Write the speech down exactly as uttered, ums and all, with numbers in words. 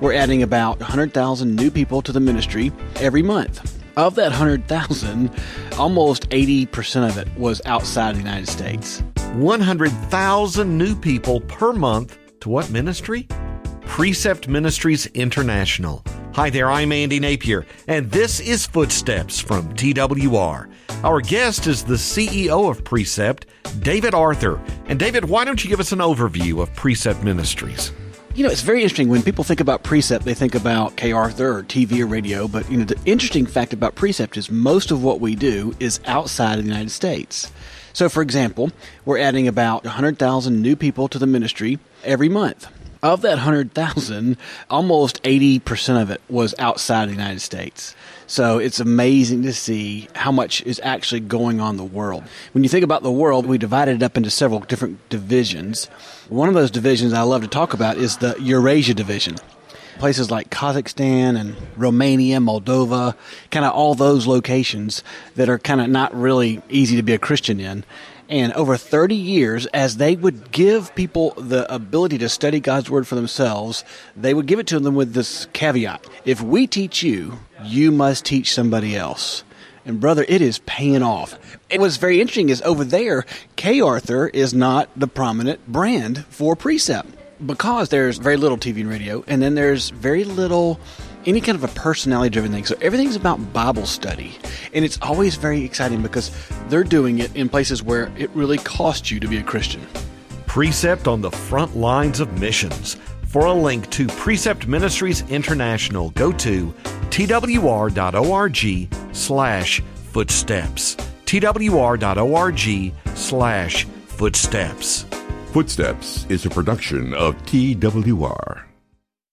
we're adding about one hundred thousand new people to the ministry every month. Of that one hundred thousand, almost eighty percent of it was outside of the United States. one hundred thousand new people per month to what ministry? Precept Ministries International. Hi there, I'm Andy Napier, and this is Footsteps from T W R. Our guest is the C E O of Precept, David Arthur. And David, why don't you give us an overview of Precept Ministries? You know, it's very interesting. When people think about Precept, they think about K. Arthur or T V or radio. But, you know, the interesting fact about Precept is most of what we do is outside of the United States. So, for example, we're adding about one hundred thousand new people to the ministry every month. Of that one hundred thousand, almost eighty percent of it was outside of the United States. So it's amazing to see how much is actually going on in the world. When you think about the world, we divided it up into several different divisions. One of those divisions I love to talk about is the Eurasia division. Places like Kazakhstan and Romania, Moldova, kind of all those locations that are kind of not really easy to be a Christian in. And over thirty years, as they would give people the ability to study God's Word for themselves, they would give it to them with this caveat. If we teach you, you must teach somebody else. And brother, it is paying off. And what's very interesting is over there, K. Arthur is not the prominent brand for Precept because there's very little T V and radio, and then there's very little any kind of a personality-driven thing. So everything's about Bible study. And it's always very exciting because they're doing it in places where it really costs you to be a Christian. Precept on the front lines of missions. For a link to Precept Ministries International, go to twr.org slash footsteps. twr.org slash footsteps. Footsteps is a production of T W R.